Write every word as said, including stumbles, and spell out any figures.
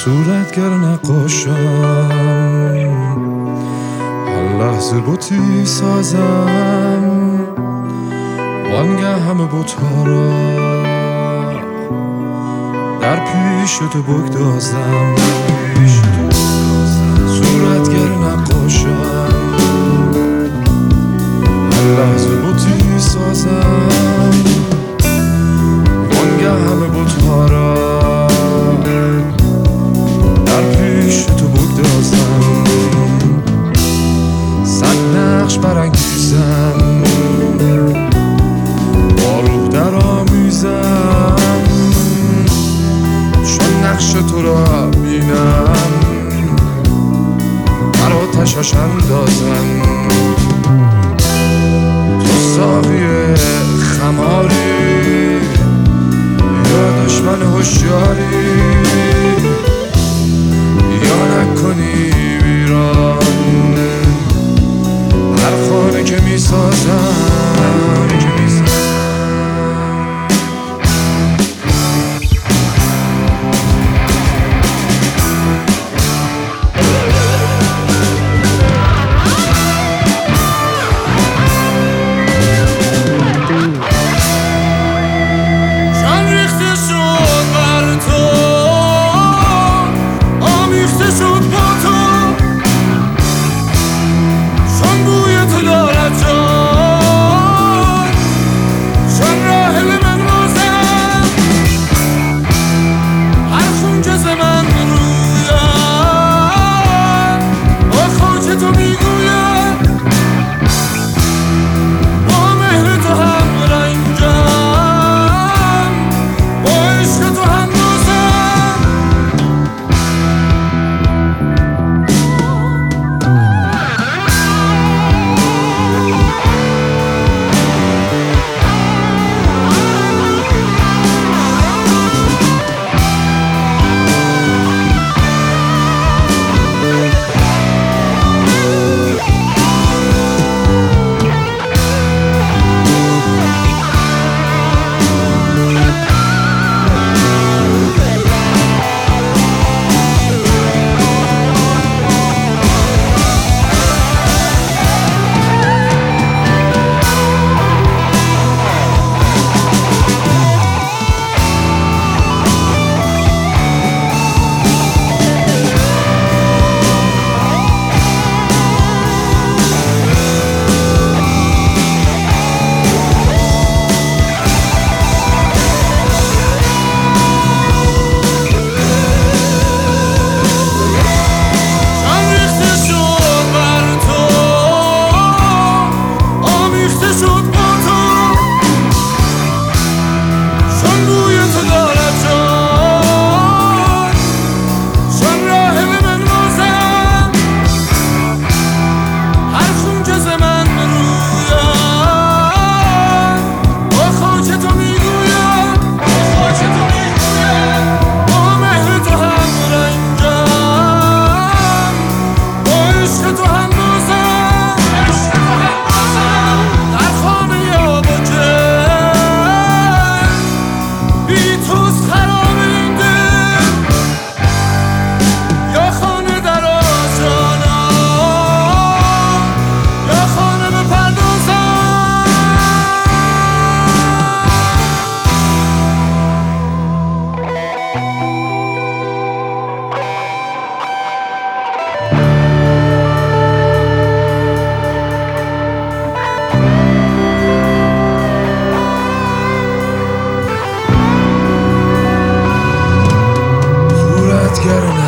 صورتگر نقاشم، هر لحظه بوتی سازم، وانگه همه بوتها را در پیش تو بگدازم. صورتگر نقاشم، هر لحظه بوتی سازم، وانگه همه بوتها را در پیش تو بگدازم. صد نقش برانگیزم، با روح در آمیزم، چون نقش تو را بینم در آتشش اندازم. تو ساقی خماری یا دشمن هوشیاری، یا نکنی ویران هر خانه که می سازم. صورتگر